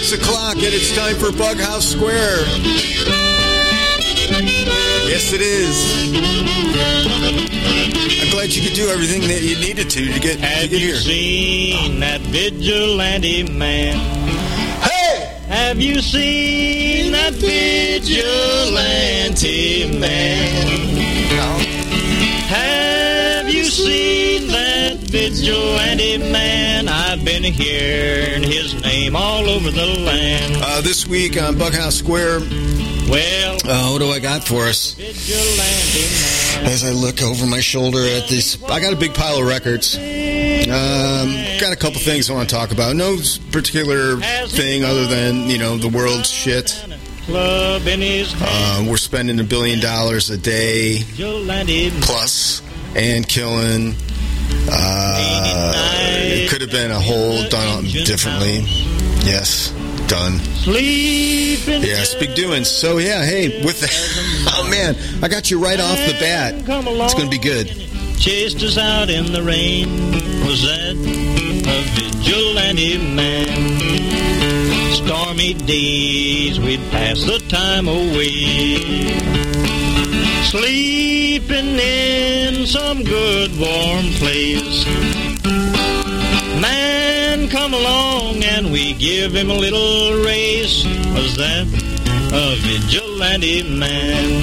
6 o'clock, and it's time for Bughouse Square. Yes, it is. I'm glad you could do everything that you needed to get here. Have you seen that vigilante man? Hey! Have you seen that vigilante man? No. Have you seen that vigilante man? I've been hearing his name all over the land. This week on Bughouse Square, well, what do I got for us? Vigilante man. As I look over my shoulder at this, I got a big pile of records. Got a couple things I want to talk about. No particular thing other than, the world's shit. Club in his hand. We're spending $1 billion a day plus and killing. It could have been a whole done differently. Yes, done. Yes, big doings. So yeah, hey, with the oh man, I got you right off the bat. It's gonna be good. Chased us out in the rain. Was that a vigilante man? Stormy days, we'd pass the time away, sleeping in some good warm place. Man come along and we give him a little race. Was that a vigilante man?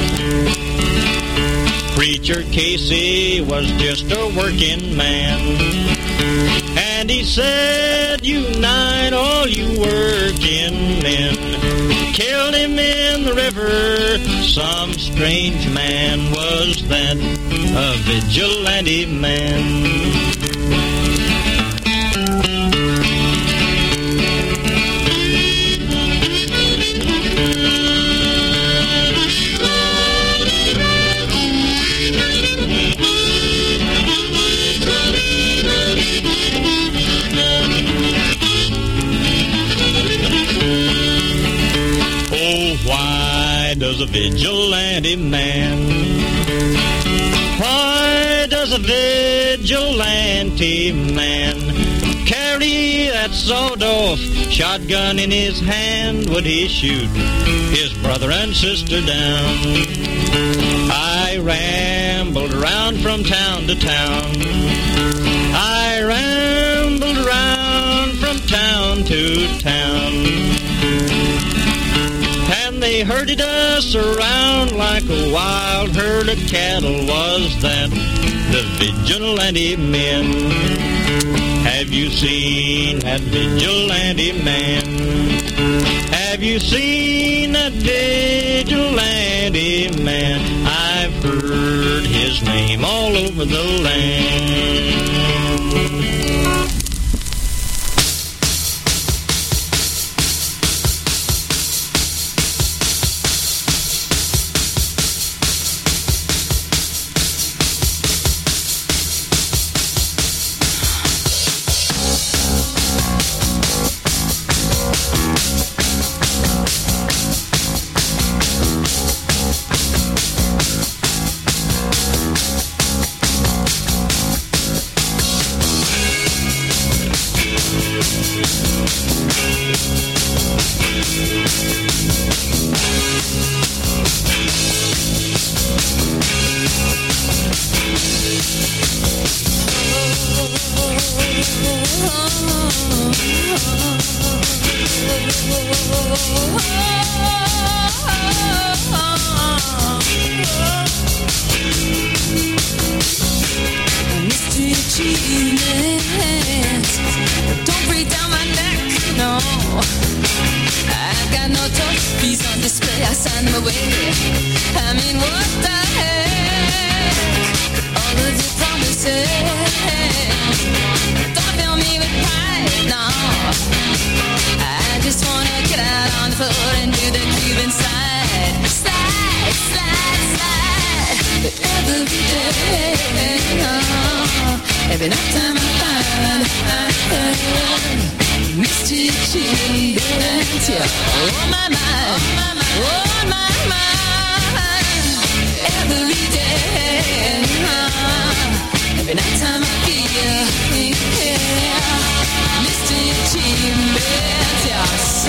Preacher Casey was just a working man, and he said, unite all you working men. Killed him in the river. Some strange man. Was that a vigilante man? Why does a vigilante man? Why does a vigilante man carry that sawed-off shotgun in his hand? Would he shoot his brother and sister down? I rambled around from town to town. I rambled around from town to town. And they herded us around like a wild herd of cattle. Was that the vigilante men? Have you seen that vigilante man? Have you seen that vigilante man? I've heard his name all over the land. Mr. Achievement,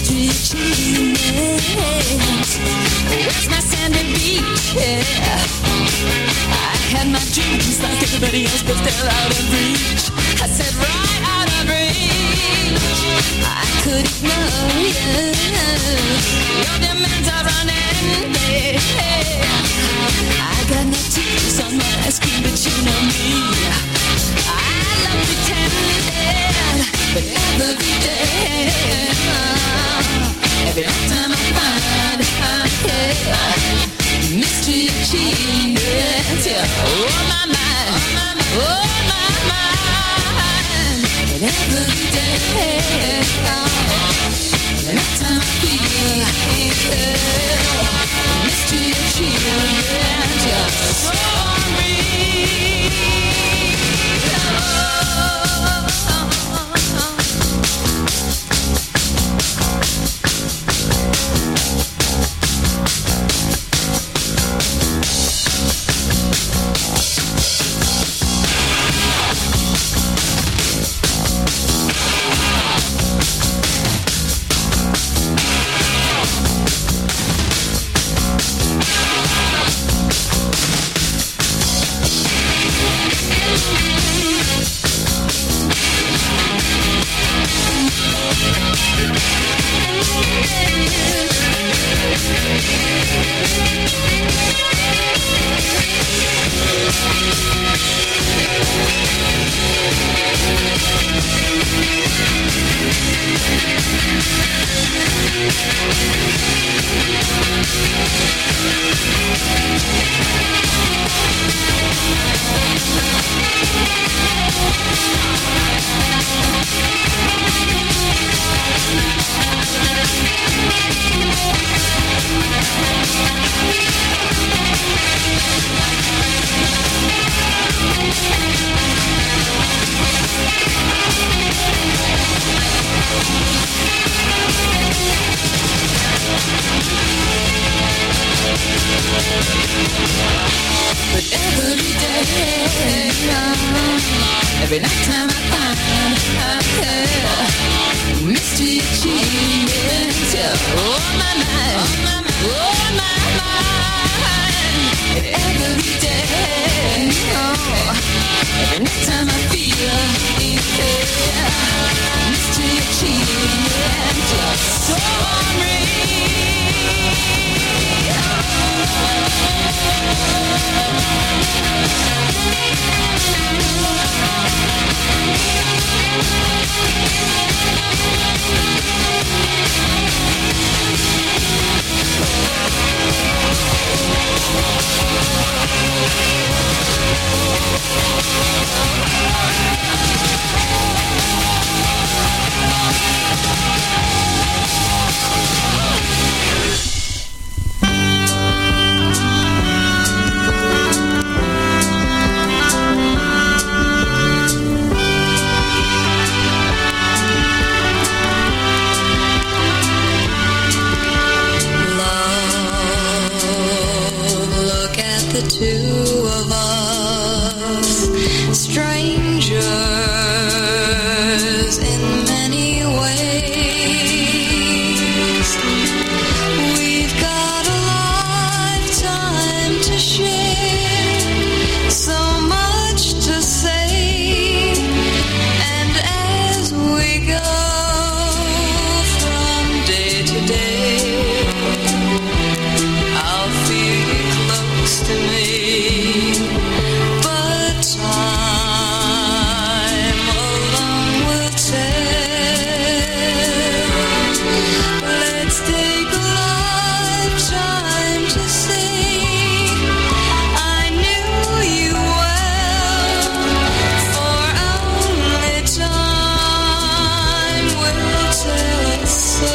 Mystery achievements. Where's my sandy beach? Yeah. I had my dreams like everybody else, but still out of reach. I said right out of reach. I could ignore you. Your demands are running late. I got no tears on my ice cream, but you know me. I love pretending, but every day, every time I find mystery achievements, oh my mind, oh my mind, and every day, every time I feel mystery achievements, so real. Every night time I find mystery achievements, oh my mind, oh my mind. And every day, every night time I feel mystery achievements, so the two of us, strangers in many ways. We've got a lifetime to share, so much to say, and as we go from day to day, I'll feel you close to me, but time alone will tell. Let's take a lifetime to see. I knew you well, for only time will tell us so,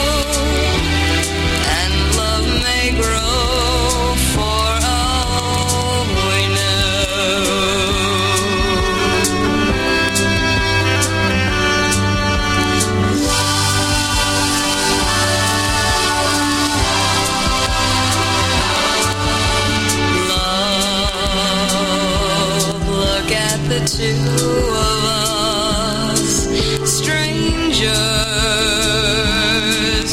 and love may grow for all we know. Love, look at the two of us, strangers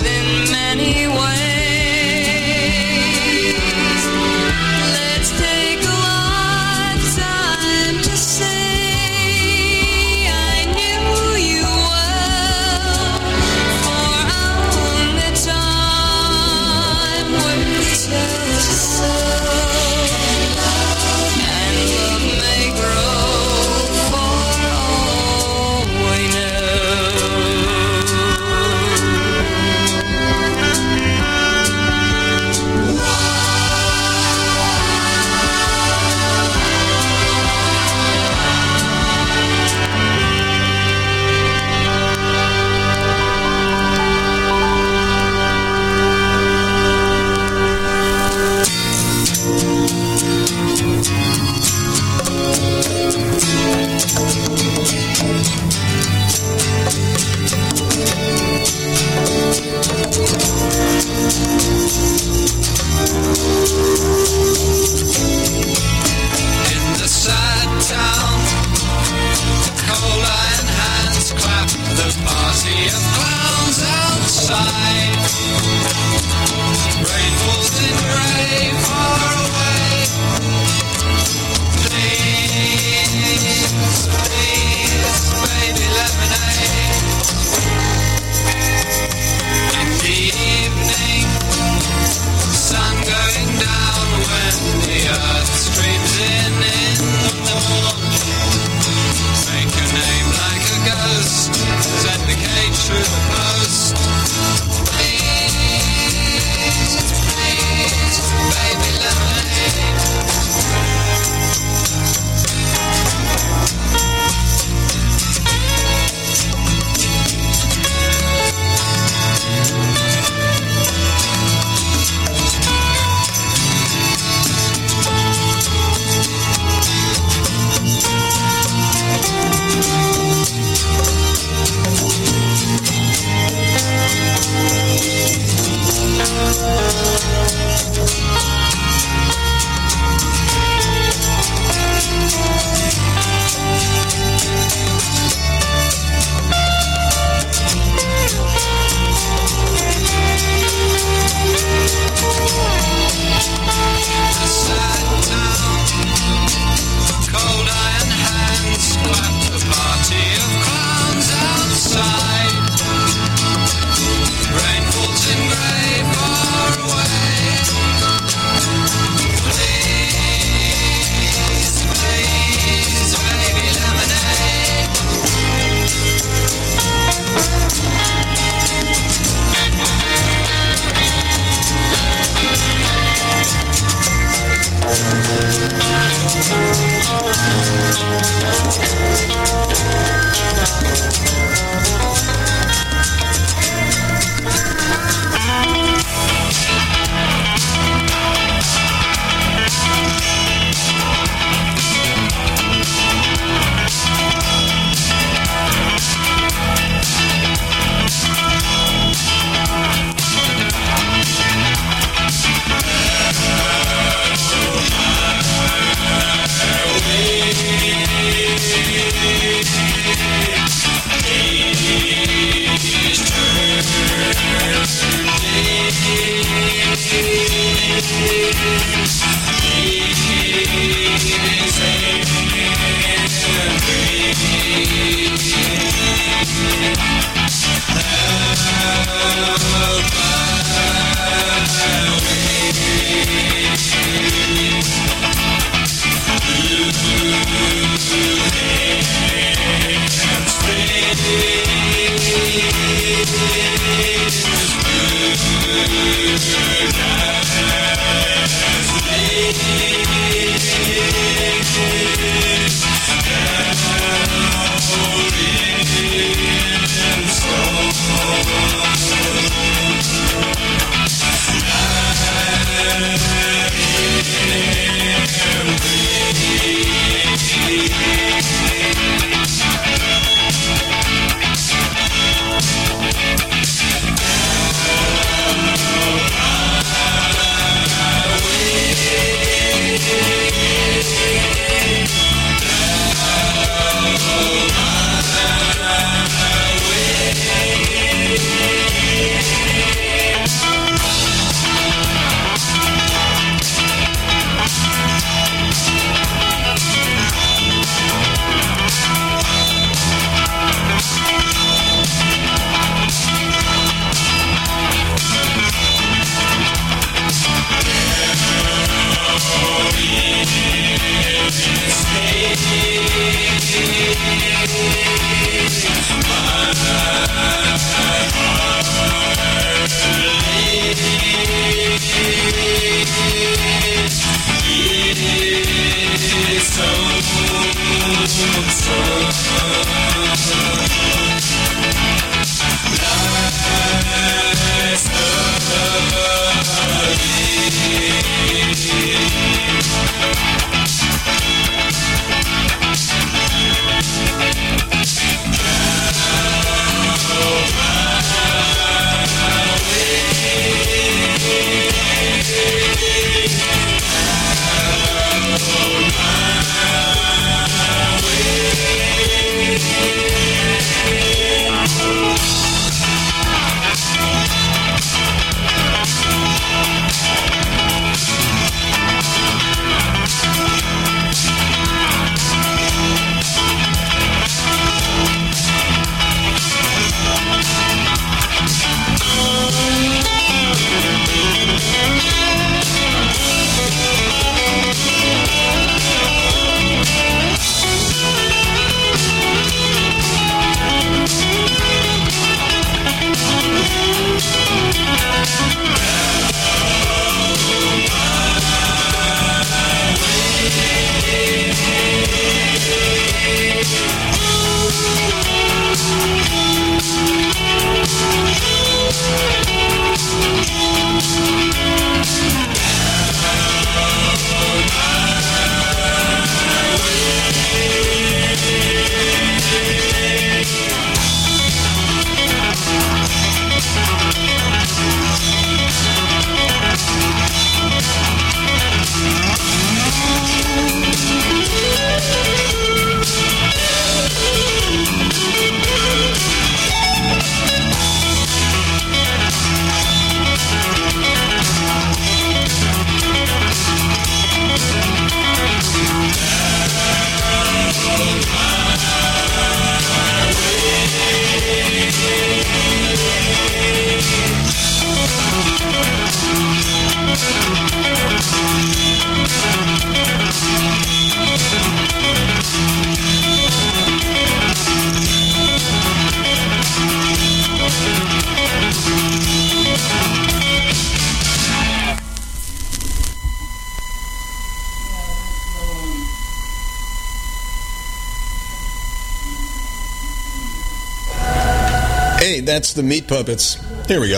that's the Meat Puppets. Here we go.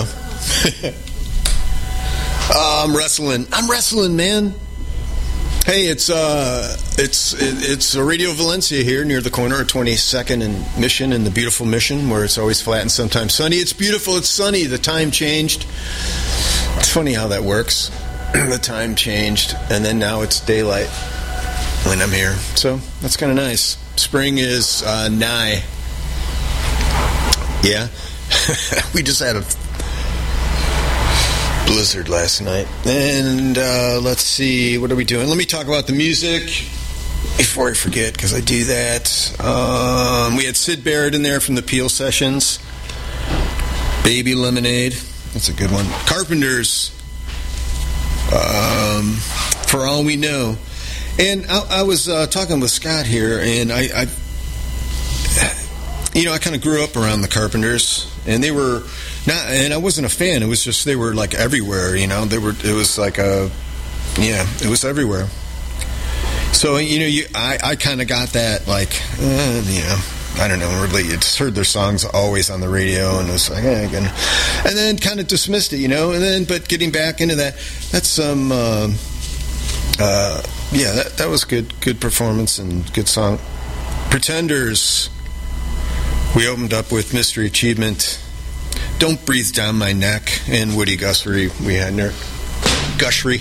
I'm wrestling, man. Hey, it's Radio Valencia here near the corner of 22nd and Mission in the beautiful Mission, where it's always flat and sometimes sunny. It's beautiful. It's sunny. The time changed. It's funny how that works. The time changed, and then now it's daylight when I'm here. So that's kind of nice. Spring is nigh. Yeah. We just had a blizzard last night. And let's see, what are we doing? Let me talk about the music before I forget, because I do that. We had Sid Barrett in there from the Peel Sessions. Baby Lemonade. That's a good one. Carpenters. For All We Know. And I was talking with Scott here, and I kind of grew up around the Carpenters, and they were not, and I wasn't a fan. It was just they were like everywhere, It was like it was everywhere. So I kind of got that, like, I don't know, really. You just heard their songs always on the radio, and it was like, and then kind of dismissed it, but getting back into that's some, that was good performance and good song. Pretenders, we opened up with Mystery Achievement, Don't Breathe Down My Neck, and Woody Guthrie we had in there. Guthrie.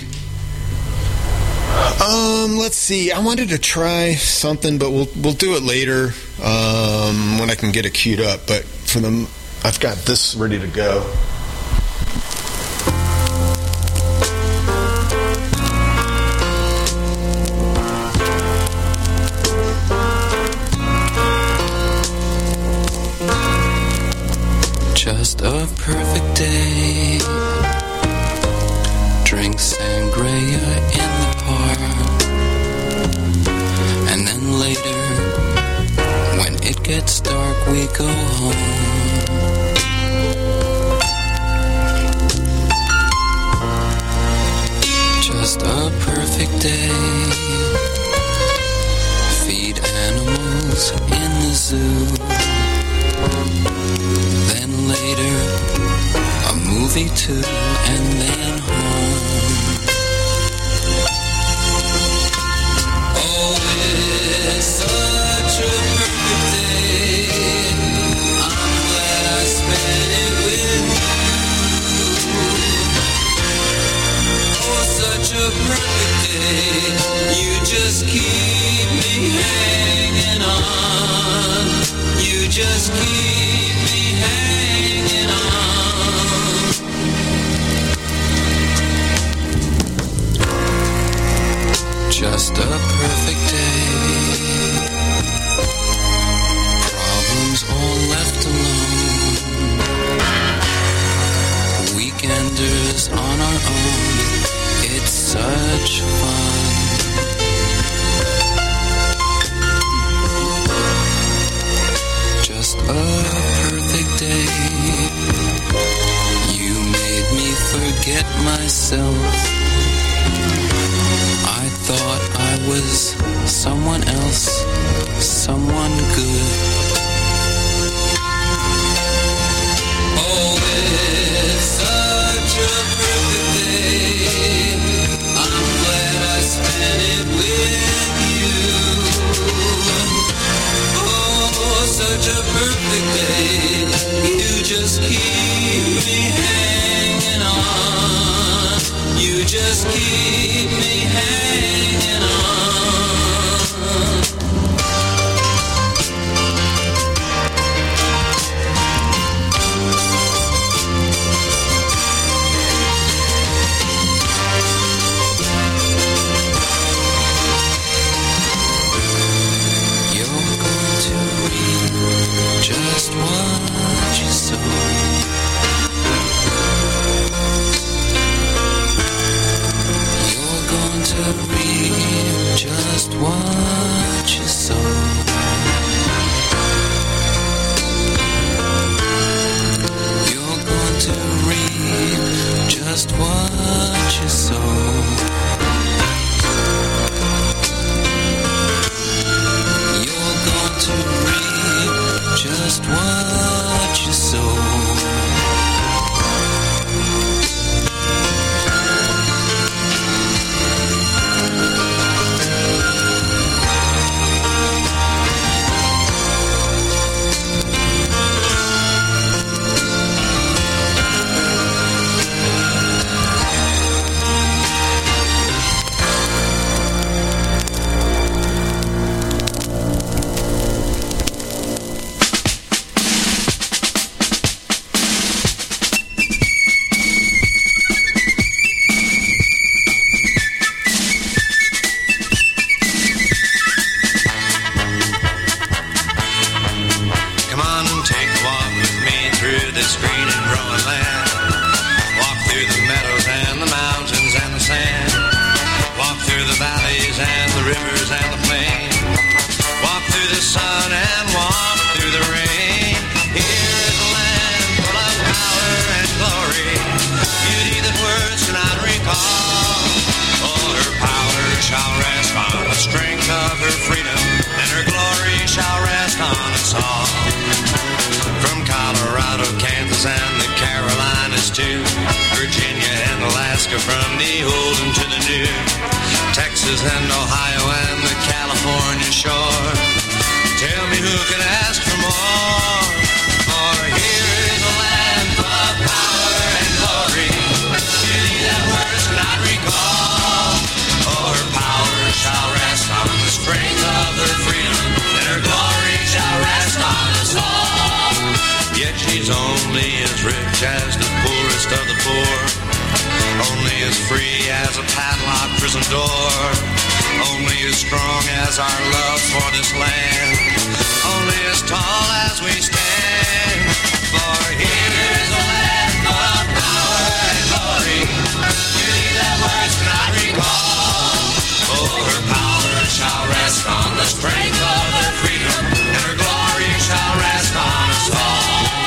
Let's see. I wanted to try something, but we'll do it later when I can get it queued up. But for them, I've got this ready to go. Just a perfect day. Drink sangria in the park. And then later, when it gets dark, we go home. Just a perfect day. Feed animals in the zoo. Then later, a movie too, and then home. Oh, it's such a perfect day. I'm glad I spent it with you. Oh, such a perfect day. You just keep me hanging on. You just keep me hanging on. Just a perfect day. Problems all left alone. Weekenders on our own. It's such fun. Just a perfect day. You made me forget myself. I thought I was someone else, someone good. Oh, it's such a perfect day. I'm glad I spent it with you. Oh, such a perfect day. You just keep me hanging on. You just keep me hanging on. You're going to read just what you sow. To read just what you sow. You're going to read just what you sow. You're going to read just what you sow. green and growing land. Walk through the meadows and the mountains and the sand. Walk through the valleys and the rivers and the plain. Walk through the sun and walk through the rain. Here is a land full of power and glory, beauty that words cannot recall. Oh, her power shall rest on the strength of her freedom, and her glory shall rest on us all. From Colorado, Kansas, and the Carolinas to Virginia and Alaska, from the old and to the new, Texas and Ohio and the California shore. Tell me who can ask for more? For here is a land full of power and glory, beauty that words cannot recall. Oh, her power shall rest on the strength of her freedom, and her glory shall rest on us all. Yet she's only as rich as the poorest of the poor, only as free as a padlocked prison door, only as strong as our love for this land, only as tall as we stand. For here is a land full of power and glory, beauty that words cannot recall. Oh, her power shall rest on the strength of her freedom, and her glory shall rest on us all.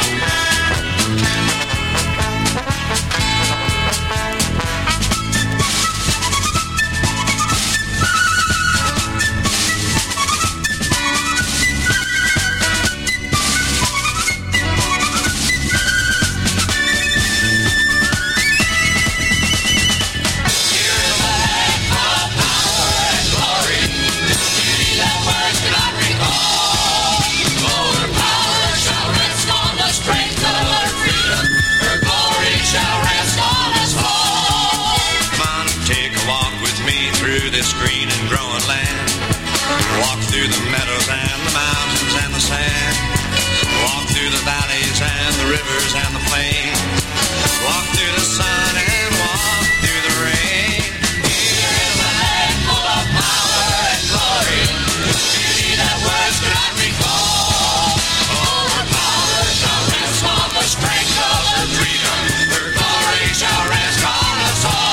This green and growing land. Walk through the meadows and the mountains and the sand. Walk through the valleys and the rivers and the plains. Walk through the sun and walk through the rain. Here is a land full of power and glory, beauty that words cannot recall. Oh, her power shall rest on the strength of her freedom. Her glory shall rest on us all.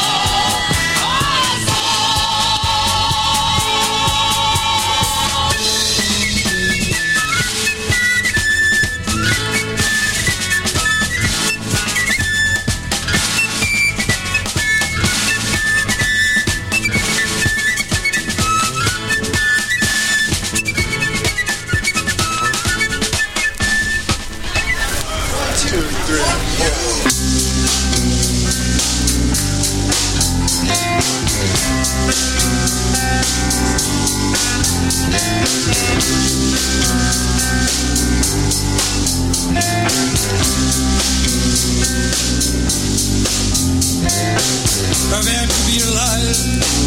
A man to be alive,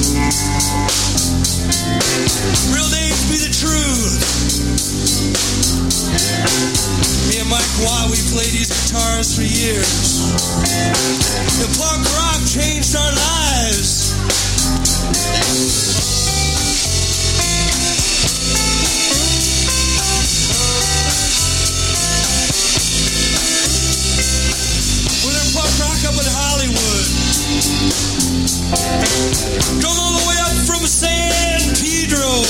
real names be the truth. Me and Mike Watt, we played these guitars for years. The punk rock changed our lives. Well, they're punk rock up in Hollywood. Drove all the way up from San Pedro.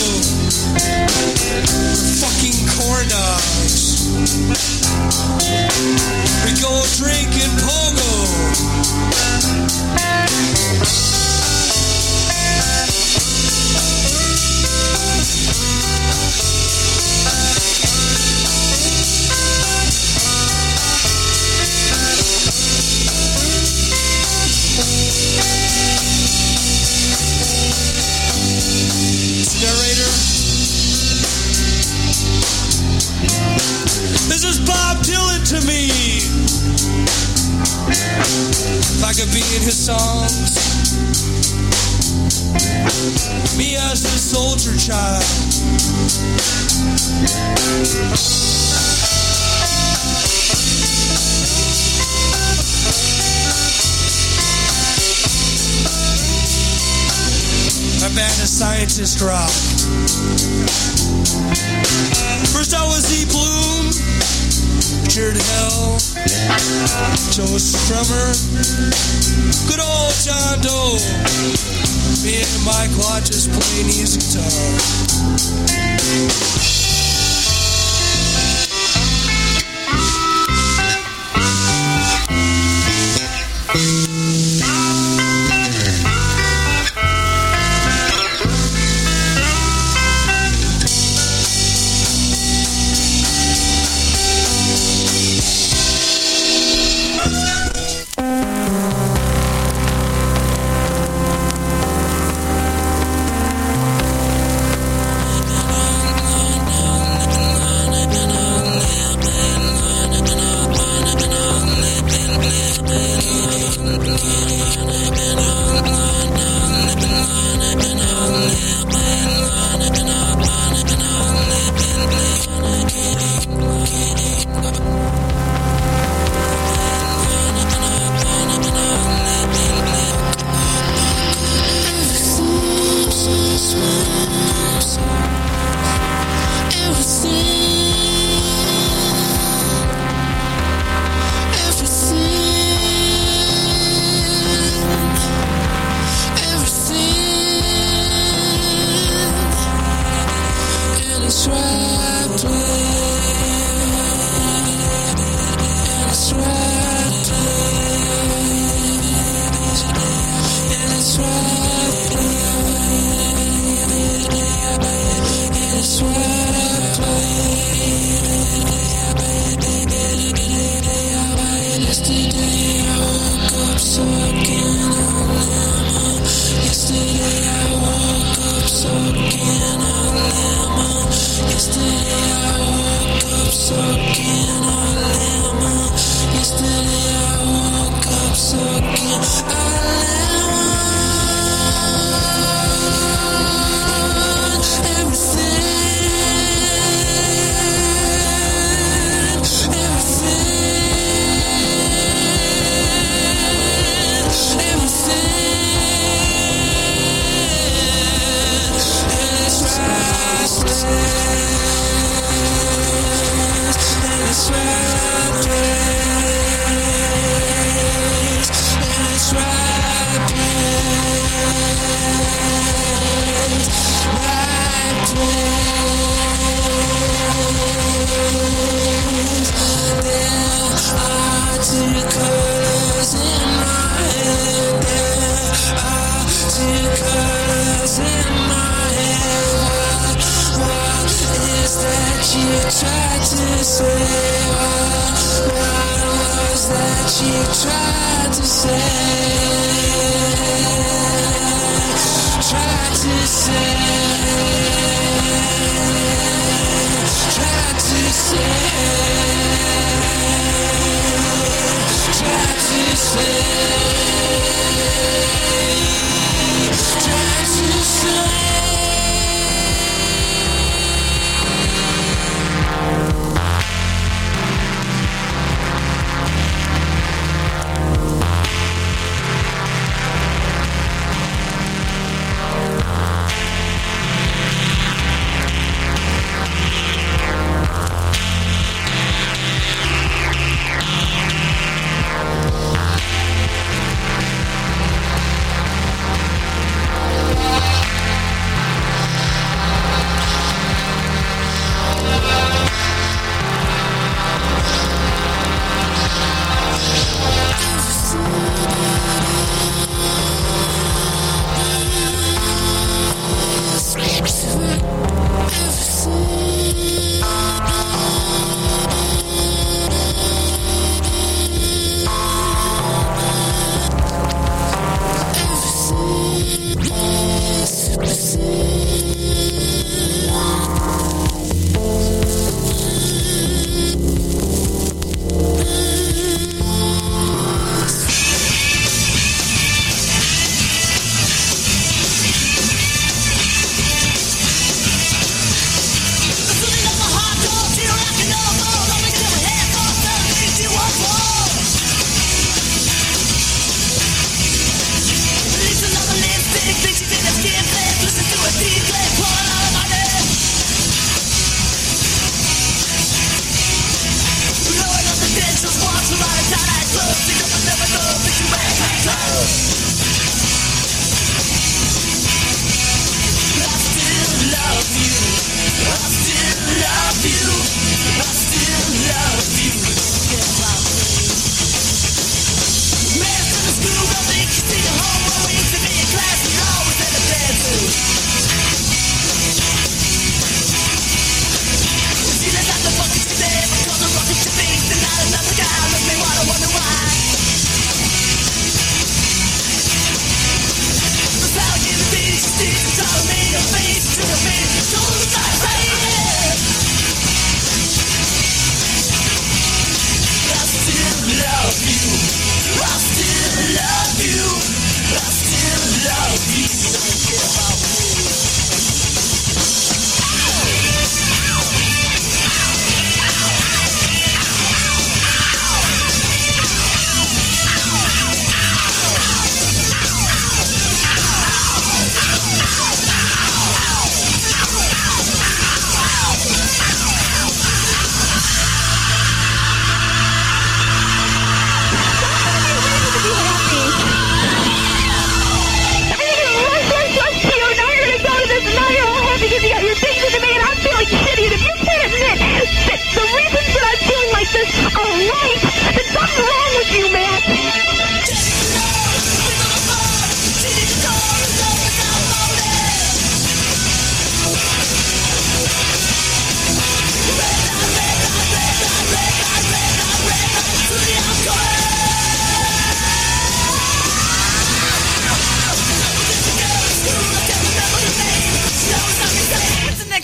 Fucking corn dogs. We go drinking pogo. Narrator, this is Bob Dylan to me. If I could be in his songs, me as the soldier child. A band of scientist rock. First I was E. Bloom, Richard Hell, Joe Strummer, good old John Doe. Me and Mike Watches playing his guitar.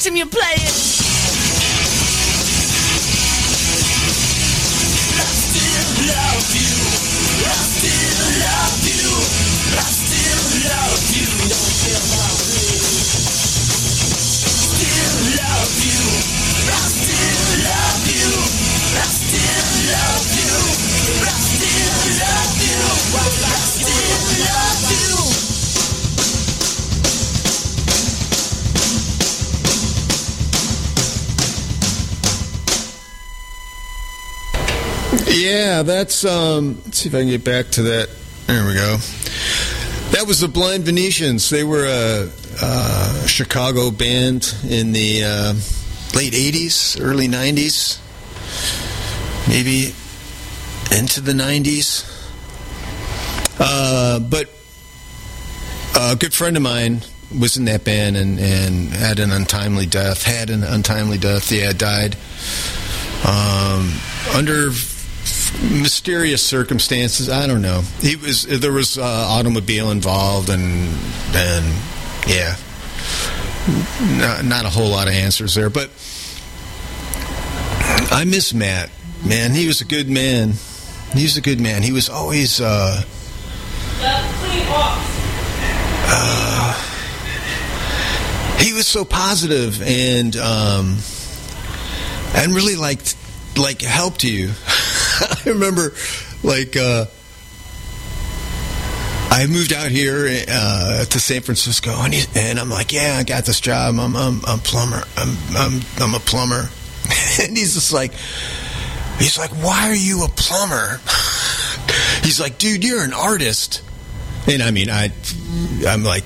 him, you play it. I still love you. I still love you. I still love you. Don't care about me. Still love you. I still love you. I still love you. I still love you. I still love you. Yeah, that's, let's see if I can get back to that. There we go. That was the Blind Venetians. They were a Chicago band in the late 80s, early 90s, maybe into the 90s. But a good friend of mine was in that band and had an untimely death. Yeah, died under mysterious circumstances. I don't know. There was automobile involved, and yeah, not a whole lot of answers there. But I miss Matt. Man, he was a good man. He was always he was so positive and really like helped you. I remember, I moved out here to San Francisco, and I'm like, yeah, I got this job. I'm a plumber. I'm a plumber. And he's like, why are you a plumber? He's like, dude, you're an artist. And I mean, I'm like,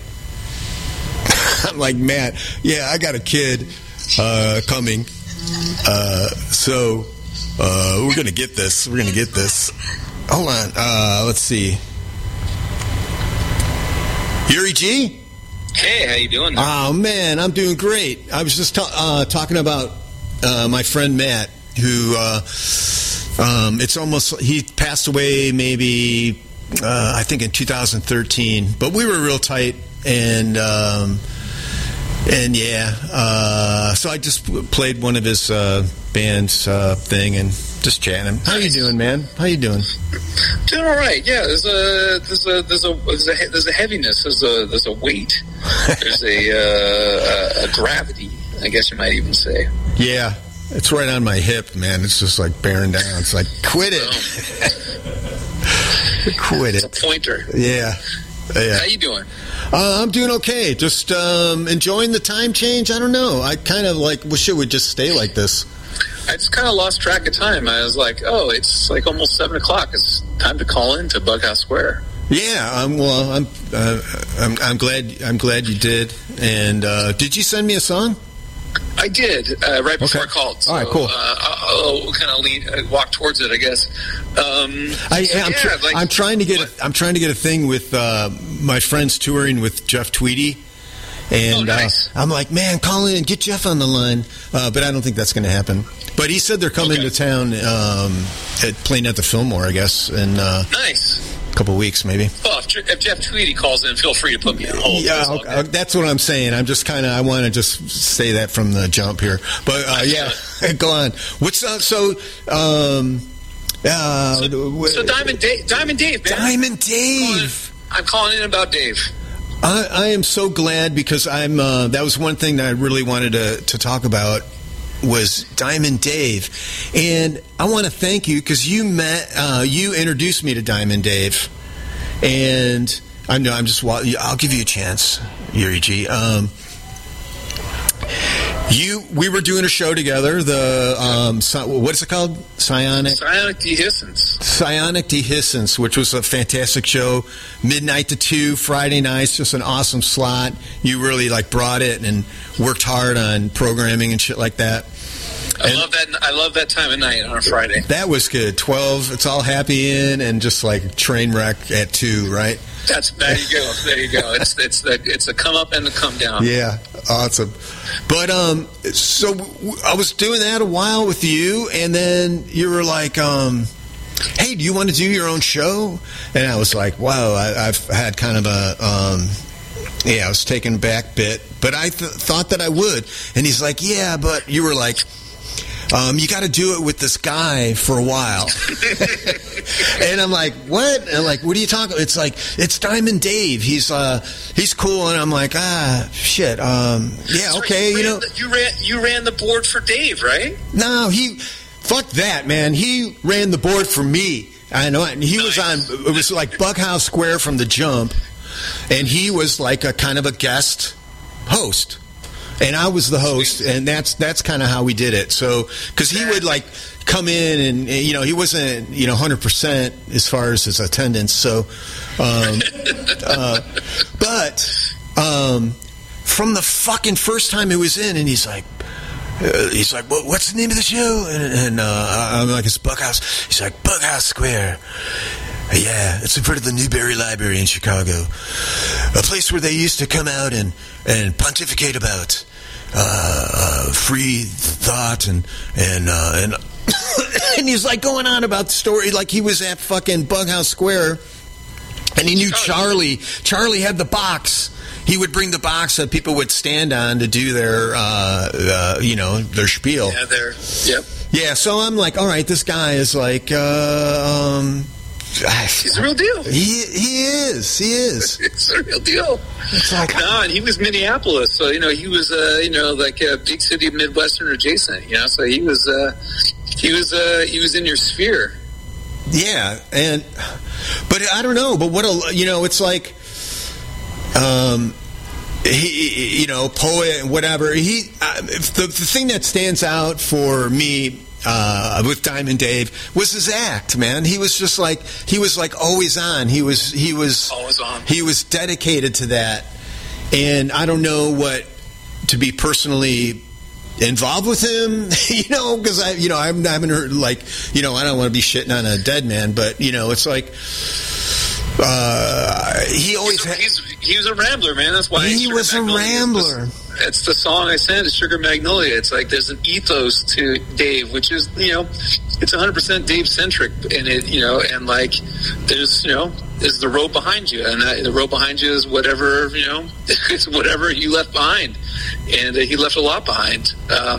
Matt, yeah, I got a kid coming, so. We're gonna get this. Hold on. Let's see. Yuri G? Hey, how you doing? Oh, man, I'm doing great. I was just talking about my friend Matt, who he passed away maybe, I think in 2013. But we were real tight, and yeah. So I just played one of his band's thing and just chatting. How you doing, man? How you doing? Doing all right. Yeah, there's a heaviness. There's a weight. There's a gravity, I guess you might even say. Yeah, it's right on my hip, man. It's just like bearing down. It's like, quit it. Quit it. It's a pointer. Yeah. How you doing? I'm doing okay. Just enjoying the time change. I don't know. I kind of wish it would just stay like this. I just kind of lost track of time. I was like, oh, it's like almost 7 o'clock. It's time to call in to Bughouse Square. Yeah. I'm glad you did. And did you send me a song? I did right before I called. So, all right, cool. I'll kind of walk towards it, I guess. I'm trying to get a thing with my friends touring with Jeff Tweedy, and nice. I'm like, man, call in, get Jeff on the line, but I don't think that's going to happen. But he said they're coming to town, playing at the Fillmore, I guess, in nice. a couple of weeks, maybe. Well, if Jeff Tweedy calls in, feel free to put me on hold. Yeah, that's what I'm saying. I'm just I want to just say that from the jump here. But yeah, go on. What's so Diamond Dave, man. Diamond Dave. I'm calling in about Dave. I am so glad because that was one thing that I really wanted to talk about was Diamond Dave, and I want to thank you because you introduced me to Diamond Dave, and I'll give you a chance, Yuri G. We were doing a show together. What is it called? Psionic Dehiscence, which was a fantastic show. Midnight to 2, Friday nights, just an awesome slot. You really brought it and worked hard on programming and shit like that. I love that time of night on a Friday. That was good. 12, it's all happy in, and just train wreck at 2, right? There you go. It's a come up and a come down. Yeah, awesome. But so I was doing that a while with you, and then you were like, "Hey, do you want to do your own show?" And I was like, "Wow, I've had kind of a I was taken back bit but I thought that I would. And he's like, yeah, but you were like, you got to do it with this guy for a while. And I'm like, what? And I'm like, what are you talking about? It's like, it's Diamond Dave. He's cool. And I'm like, shit. Yeah, okay. You ran the board for Dave, right? No, fuck that, man. He ran the board for me. I know. And he was it was like Bughouse Square from the jump. And he was like a kind of a guest host. And I was the host, and that's kind of how we did it. So, because he would like come in, and he wasn't 100% as far as his attendance. So, but from the fucking first time he was in, and he's like, well, what's the name of the show? And I'm like, it's Bughouse. He's like, Bughouse Square. Yeah, it's in front of the Newberry Library in Chicago, a place where they used to come out and pontificate about free thought and and he's like going on about the story like he was at fucking Bughouse Square, and he knew Charlie. Charlie had the box. He would bring the box that people would stand on to do their their spiel. Yeah, yep. Yeah, so I'm like, all right, this guy is like he's a real deal. He is. It's a real deal. It's like, and he was Minneapolis, so he was like a big city Midwestern adjacent. So he was in your sphere. Yeah, but I don't know. But it's like, he poet, whatever. The thing that stands out for me. With Diamond Dave was his act, man. He was just like, always on. He was always on. He was dedicated to that. And I don't know what to be personally involved with him, because I haven't heard, like, I don't want to be shitting on a dead man, but it's like, he always he was a rambler, man. That's why he was a rambler. It's the song I sent, it's Sugar Magnolia. It's like there's an ethos to Dave, which is, it's 100% Dave-centric. And and like there's the road behind you. And the road behind you is whatever, it's whatever you left behind. And he left a lot behind.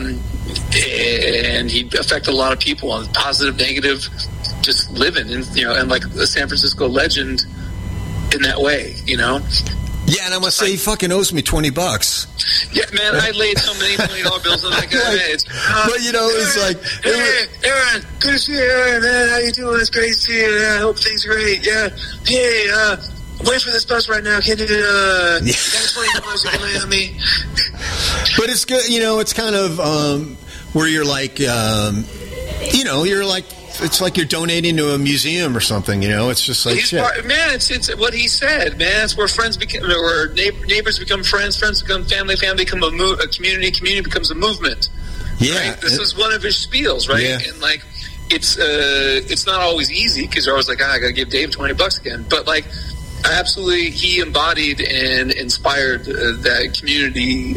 And he affected a lot of people on positive, negative, just living. And, and like a San Francisco legend in that way, Yeah, and I must say, he fucking owes me $20. Yeah, man, I laid so many $20 bills on that guy's head. But it's like, hey, Aaron, good to see you, Aaron, man. How you doing? It's great to see you. I hope things are great. Yeah. Hey, wait for this bus right now. Can you got $20 you can lay on me? But it's good, it's kind of where you're like, you're like, it's like you're donating to a museum or something, it's just like shit. It's what he said, man. It's where friends become, or neighbors become friends become family become a community becomes a movement. Yeah. Right? This is one of his spiels, right? Yeah. And like, it's not always easy because you're always like, I gotta give Dave $20 again. But like, absolutely, he embodied and inspired that community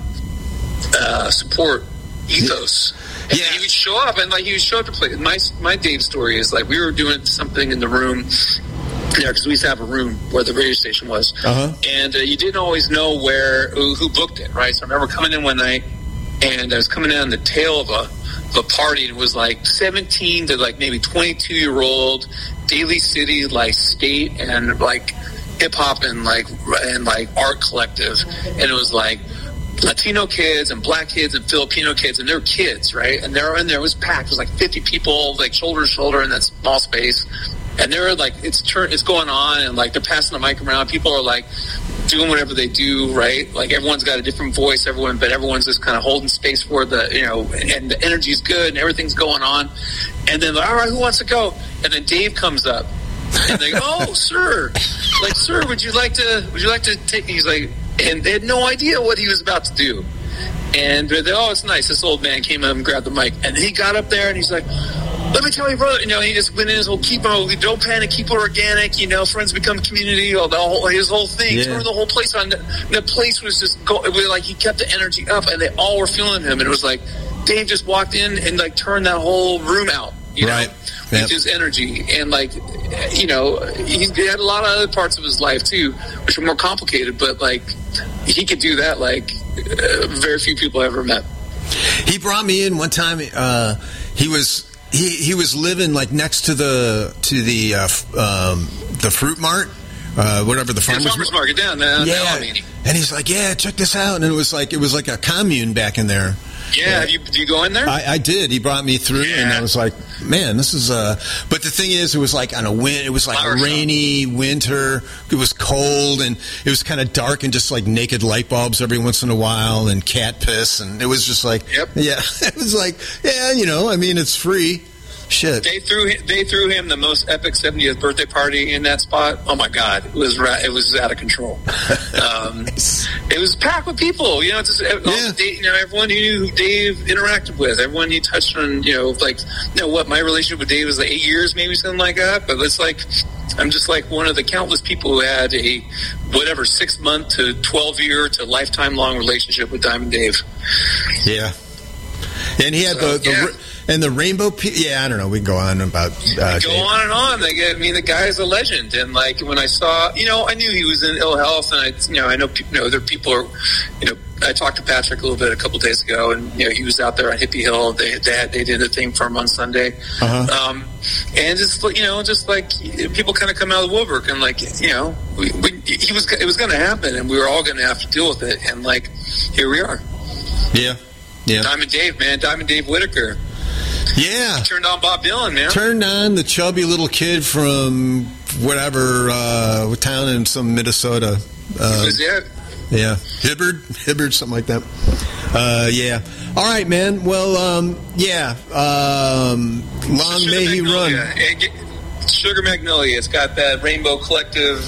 support ethos. And he would show up, and like he would show up to play. My Dave story is like we were doing something in the room, because we used to have a room where the radio station was, and you didn't always know who booked it, right? So I remember coming in one night, and I was coming in on the tail of a party, and it was like 17 to like maybe 22-year-old Daly City like skate and like hip hop and like art collective, and it was like Latino kids and black kids and Filipino kids, and they're kids, right? And they're in there. It was packed. It was like 50 people, like shoulder to shoulder in that small space. And they're like, it's going on, and like they're passing the mic around. People are like doing whatever they do, right? Like everyone's got a different voice, but everyone's just kind of holding space for and the energy's good and everything's going on. And then, all right, who wants to go? And then Dave comes up, and they go, oh, sir, would you like to take? He's like. And they had no idea what he was about to do. And they're it's nice. This old man came up and grabbed the mic. And he got up there and he's like, let me tell you, brother. He just went in his whole don't panic, keep it organic. Friends become community. His whole thing. Yeah. Turned the whole place on. The place was just like he kept the energy up, and they all were feeling him. And it was like Dave just walked in and like turned that whole room out. Right. With his energy. And like, he had a lot of other parts of his life too, which are more complicated, but like, he could do that like very few people I've ever met. He brought me in one time. He was living like next to the fruit mart, whatever the farmers market down there. Yeah, and he's like, yeah, check this out, and it was like a commune back in there. Yeah, do you go in there? I did. He brought me through, and I was like, man, this is. But the thing is, it was like on a wind. It was like a rainy winter. It was cold, and it was kind of dark, and just like naked light bulbs every once in a while, and cat piss, and it was just like, yeah, it was like, yeah, I mean, it's free. Shit. They threw him the most epic 70th birthday party in that spot. Oh my God, it was out of control. It was packed with people. Everyone who knew who Dave interacted with, everyone he touched on. What my relationship with Dave was like 8 years, maybe something like that. But it's like I'm just like one of the countless people who had a 6-month to 12-year to lifetime long relationship with Diamond Dave. Yeah, and he had and the rainbow. I don't know. We can go on about. Go on and on. The guy's a legend. And like when I saw, I knew he was in ill health, and I know other people are, I talked to Patrick a little bit a couple days ago, and he was out there on Hippie Hill. They did a thing for him on Sunday, and just like people kind of come out of the woodwork, and like it was going to happen, and we were all going to have to deal with it, and like here we are. Yeah. Diamond Dave Whitaker. Yeah. He turned on Bob Dylan, man. Turned on the chubby little kid from whatever town in some Minnesota. Yeah. Hibbard, something like that. Yeah. All right, man. Well, long may he run. Sugar Magnolia. It's got that Rainbow Collective,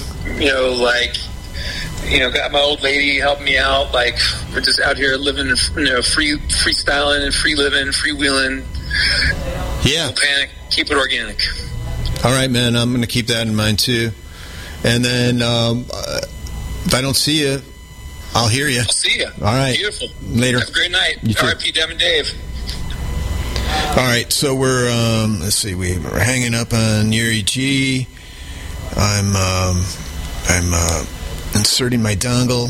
got my old lady helping me out. Like, we're just out here living, freestyling and free living, freewheeling. Yeah. No panic. Keep it organic. All right, man. I'm going to keep that in mind, too. And then if I don't see you, I'll hear you. I'll see you. All right. Beautiful. Later. Have a great night. R.I.P. Diamond Dave. All right. So we're, let's see, we're hanging up on Yuri G. I'm inserting my dongle.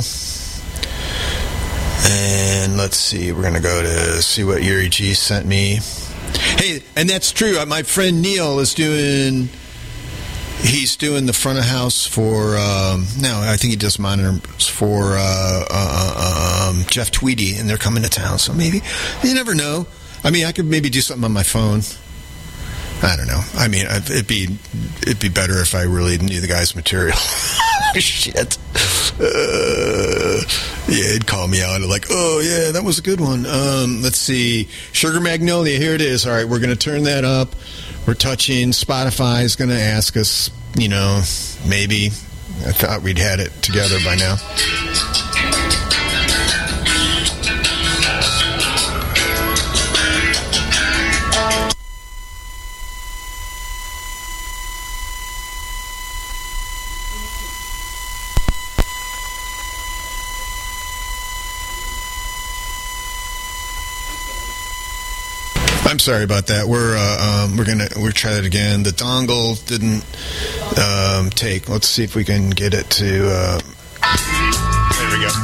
And let's see, we're going to go to see what Yuri G sent me. Hey, and that's true. My friend Neil is doing the front of house for, I think he does monitors for Jeff Tweedy, and they're coming to town. So maybe, you never know. I mean, I could maybe do something on my phone. I don't know. I mean, it'd be better if I really knew the guy's material. Shit. He'd call me out and like, oh, yeah, that was a good one. Let's see. Sugar Magnolia, here it is. All right, we're going to turn that up. We're touching. Spotify is going to ask us, maybe. I thought we'd had it together by now. I'm sorry about that. We'll try that again. The dongle didn't take. Let's see if we can get it to. There we go.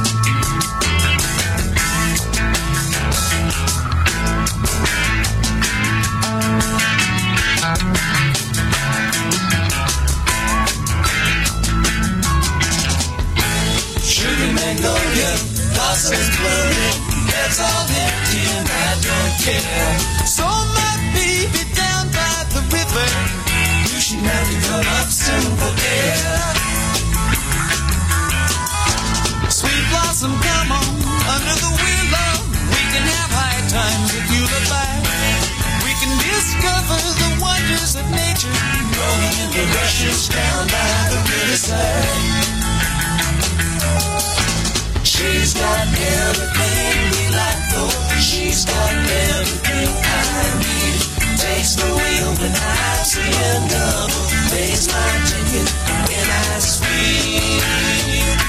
Sugar Magnolia, blossoms blooming. That's all empty and I don't care. So my baby down by the river, you should have to come up soon for air. Sweet blossom, come on, under the willow. We can have high times if you look back. We can discover the wonders of nature, growing in the rushes down by the riverside. She's got everything we like for. She's got everything I need. Takes the wheel when I see a double. Pays my ticket when I speak.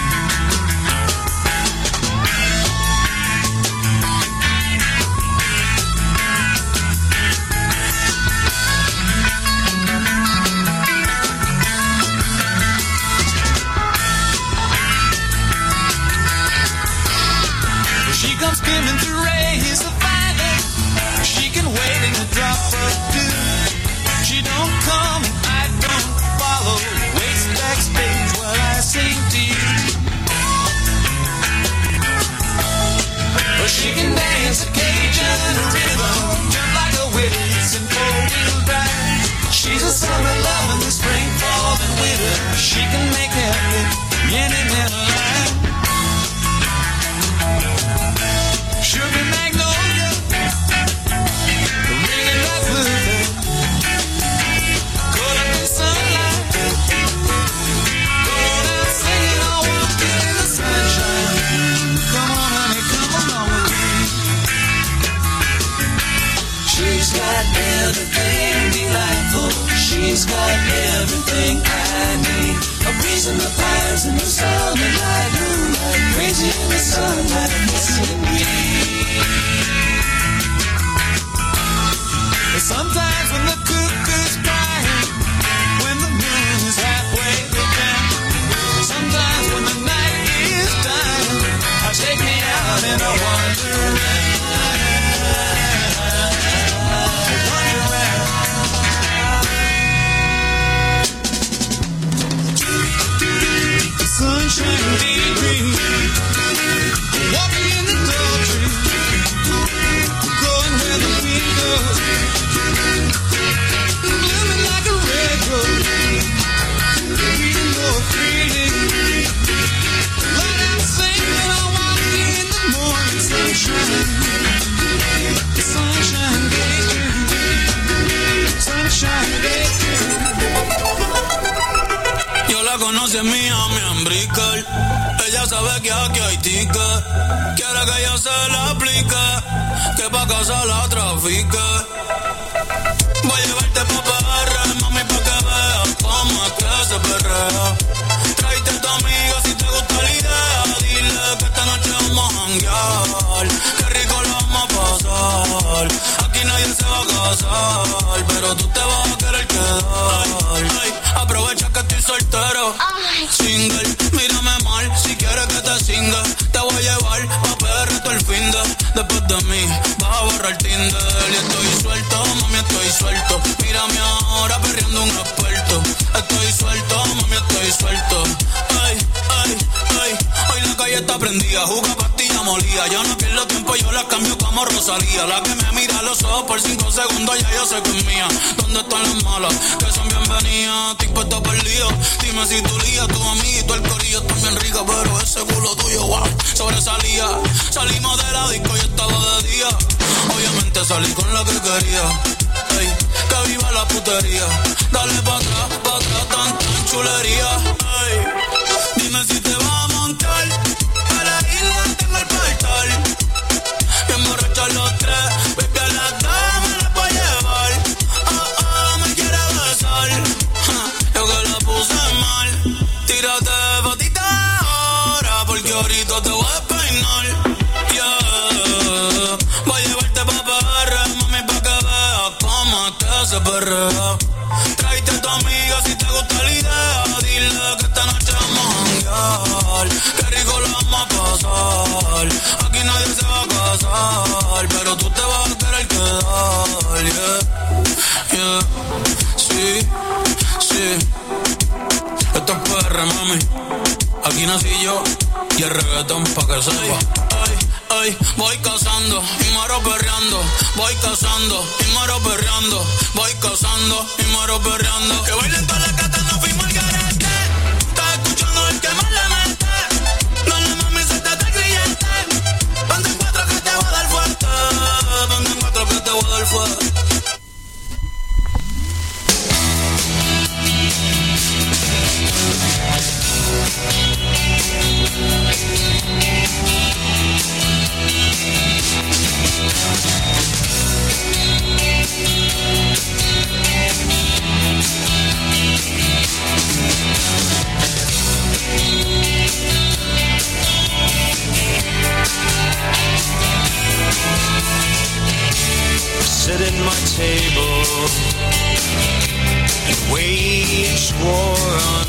skimming through rays to find it. She can wait in a drop of dew. She don't come and I don't follow. Waits backstage while I sing to you. Well, she can dance a Cajun rhythm, jump like a Willis in four-wheel drive. She's a summer love in the spring, fall, and winter. She can make happy any man alive. Sugar magnolia, ringing like bluebird, caught up in sunlight. Go on out singing, I'll walk in the sunshine. Come on, honey, come along with me. She's got everything delightful. She's got everything I need. A breeze in the pines and the summer light, moonlight, crazy in the sunlight, missing me. Sometimes when the cuckoo's crying, when the moon is halfway down, sometimes when the night is dying, take me out in a wonderland. Sunshine daydream, walking in the tall tree, going where the wind goes, blooming like a red rose, reading more freely. Let out singing, I walk in the morning sunshine, sunshine daydream, sunshine daydream. Yo la conocí en Miami, en Brickell. Ella sabe que aquí hay ticket. Quiere que yo se la aplique, que pa' casa la trafique. Voy a llevarte pa' PR, mami, pa' que veas cómo es que se perrea. Tráete a tu amiga si te gusta la idea. Dile que esta noche vamos a janguear. Qué rico lo vamos a pasar. Aquí nadie se va a casar, pero tú te vas a querer quedar. Ay, aprovecha que estoy soltero. Single, mírame mal, si quieres que te singa. Te voy a llevar pa' PR todo el fin de. Después de mí, vas a borrar Tinder. Y estoy suelto, mami, estoy suelto. Mírame ahora perreando un experto. Estoy suelto, mami, estoy suelto. Ay, ay, ay. Hoy la calle está prendida, juca pastilla molida. Yo no pierdo tiempo, yo la cambio como Rosalía. La que me mira a los ojos por 5 segundos, ya yo sé que es mía. ¿Dónde están las malas? Que son bienvenidas. Estoy puesto perdido. Dime si tu lía, tu amiguito, el corillo está bien rica, pero ese culo tuyo, wow, sobresalía. Salimos de la disco y estaba de día. Obviamente salí con la que quería. Ey, que viva la putería. Dale pa' atrás, tan chulería. Ey, dime si te vas a montar. A la isla tengo el portal. Bien borrachos los tres, baby, a las damas las voy a llevar. Me quiere besar. Yo que la puse mal. Tírate botita ahora, porque ahorita te voy a despeinar. Yeah. Voy a llevarte pa' PR, mami, pa' que veas cómo es que se perrea. Tráete a tu amiga si te gusta la idea. Dile que esta noche vamos a janguear. Qué rico lo vamos a pasar. Aquí nadie se va a casar, pero tú te vas a querer quedar. Yeah, yeah. Sí, sí. Esto es PR, mami. Aquí nací yo y el reggaetón pa' que sepa. Ay, voy cazando y muero perreando. Voy cazando y muero perreando. Voy cazando y muero perreando. Que bailen todas las gatas, no fuimos al garete. Estás escuchando el que más le mete. Dale, mami, suéltate el grillete. Ponte en 4 que te voy a dar fuerte. Ponte en 4 que te voy a dar fuerte. Sit at my table and wage war on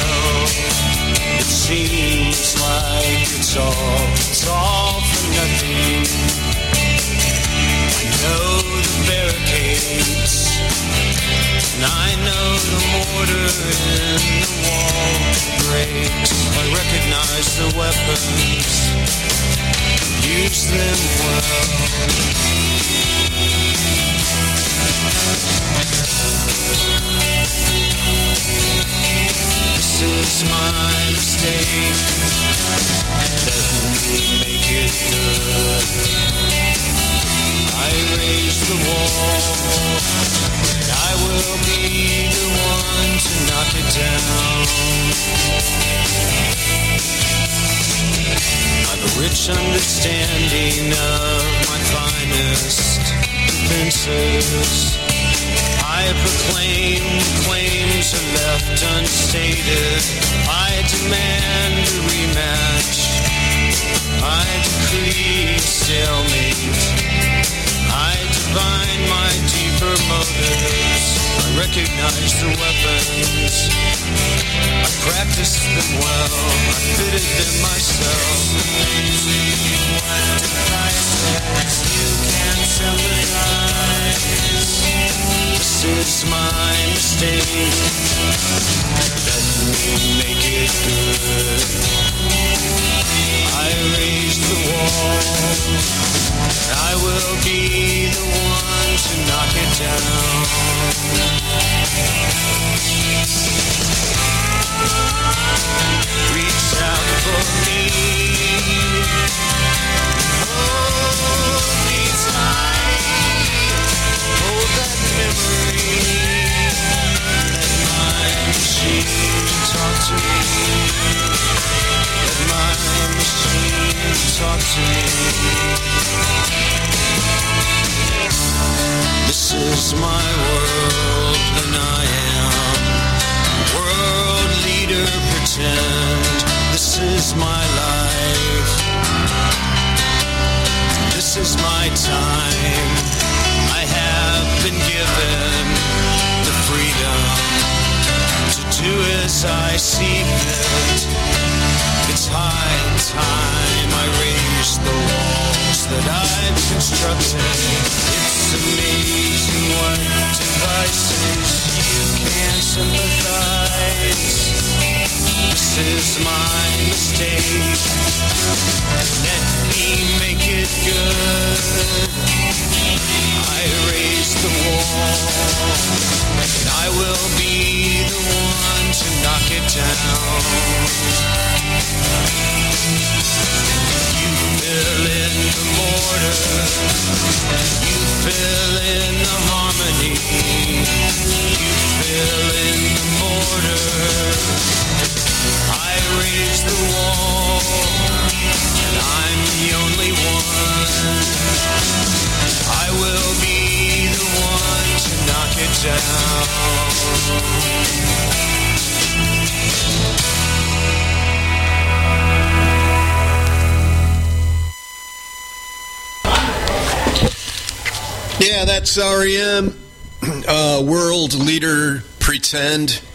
myself. It seems like it's all for nothing. the mortar in the wall breaks. I recognize the weapons, use them well. This is my mistake, let me make it good. I raise the wall, and I will be the one to knock it down. I've a rich understanding of my finest defenses. I proclaim claims are left unstated. I demand a rematch. I decree a stalemate. I divine my deeper motives. I recognize the weapons. I practiced them well. I fitted them myself. What devices you can sympathize. This is my mistake. Let me make it good. I raised the wall. I will be the one to knock it down. Reach out for me. Hold me tight. Hold that memory. Let my machine talk to me. Let my machine talk to me. This is my world and I am world leader pretend. This is my life. This is my time. I have been given the freedom to do as I see fit. It's high time I raise the walls that I've constructed. It's amazing what devices you can sympathize. This is my mistake. Let me make it good. I raise the wall, and I will be the one to knock it down. You fill in the mortar, you fill in the harmony, you fill in the mortar. I raise the wall, and I'm the only one. I will be the one to knock it down. Yeah, that's REM, World Leader Pretend.